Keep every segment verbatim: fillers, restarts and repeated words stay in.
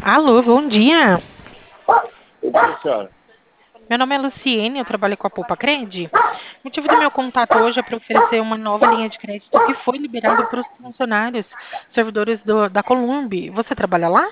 Alô, bom dia. Bom dia, senhora. Meu nome é Luciene, eu trabalho com a Poupa Cred. O motivo do meu contato hoje é para oferecer uma nova linha de crédito que foi liberada para os funcionários, servidores do- da Columbi. Você trabalha lá?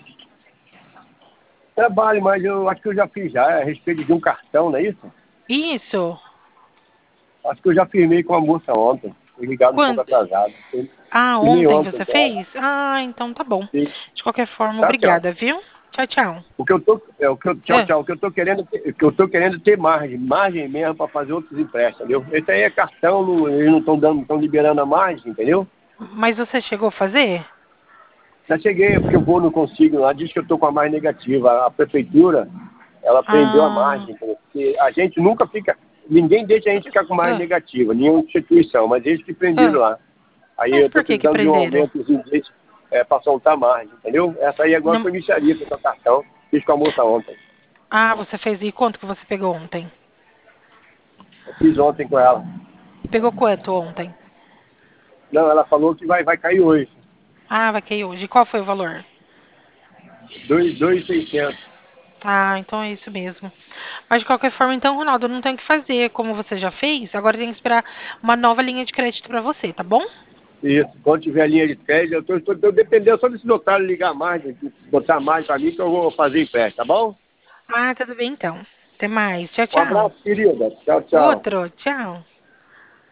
Trabalho, mas eu acho que eu já fiz já, é a respeito de um cartão, não é isso? Isso. Acho que eu já firmei com a moça ontem. Fui ligado um pouco Quando? atrasado. Ah, Firmei ontem ontem você já. fez? Ah, então tá bom. Sim. De qualquer forma, Tá, tchau. obrigada, viu? Tchau, tchau. O que eu tô, é, o que eu, tchau, É, tchau. O que eu tô querendo, o que eu tô querendo é ter margem, margem mesmo para fazer outros empréstimos, entendeu? Esse aí é cartão, não- eles não estão dando, estão liberando a margem, entendeu? mas você chegou a fazer? Já cheguei, é porque eu vou, não consigo lá, diz que eu tô com a margem negativa. A prefeitura, ela prendeu a Ah, margem, entendeu? Porque a gente nunca fica, ninguém deixa a gente ficar com margem ah, negativa, nenhuma instituição, mas eles que prenderam ah. lá. Aí Mas eu estou por que que precisando de um prenderam? aumentozinho desse é, para soltar margem, entendeu? Essa aí agora Não- foi iniciaria com o cartão, fiz com a moça ontem. Ah, você fez e quanto que você pegou ontem? Eu fiz ontem com ela. Pegou quanto ontem? Não, ela falou que vai, vai cair hoje. Ah, vai cair hoje. Qual foi o valor? Dois, dois seiscentos. Ah, então é isso mesmo. Mas de qualquer forma, então, Ronaldo, não tem o que fazer, como você já fez, agora tem que esperar uma nova linha de crédito para você, tá bom? Isso, quando tiver a linha de crédito, eu estou dependendo só desse notário ligar mais, botar mais para mim que eu vou fazer empréstimo, tá bom? Ah, tudo bem então. Até mais. Tchau, Um tchau. abraço, querida. Tchau, tchau. Outro, tchau.